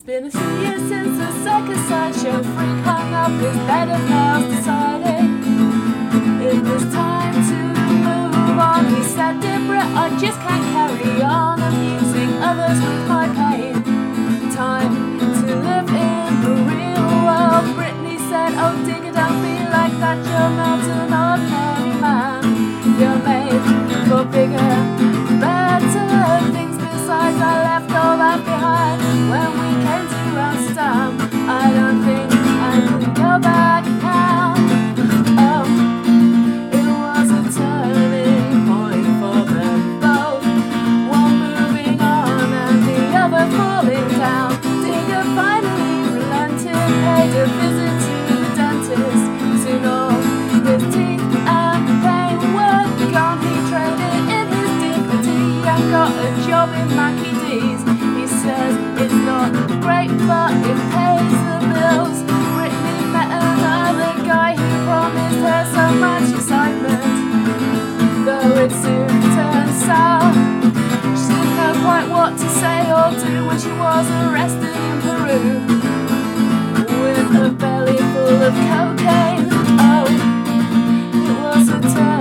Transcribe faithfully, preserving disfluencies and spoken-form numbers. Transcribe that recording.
It's been a few years since the circus sideshow freak hung up his bed of nails, decided it was time to move on. He said, Deborah, I just can't carry on amusing others with my pain. Time to live in the real world. Brittany said, oh digger, don't be like that, you're not an ordinary man. You're made for bigger, better things. Besides, I left all that behind when we came to Amsterdam. I don't think I can go back now. Oh, it was a turning point for them both, one moving on and the other falling down. Digger finally relented, paid a visit to the dentist. Soon all his teeth and pain were gone. He traded in his dignity and got a job in Mackie D's. He says it's not great, but it pays the bills. Brittany met another guy who promised her so much excitement, though it soon turned sour. She didn't know quite what to say or do when she was arrested in Peru with a belly full of cocaine. Oh, it was a turn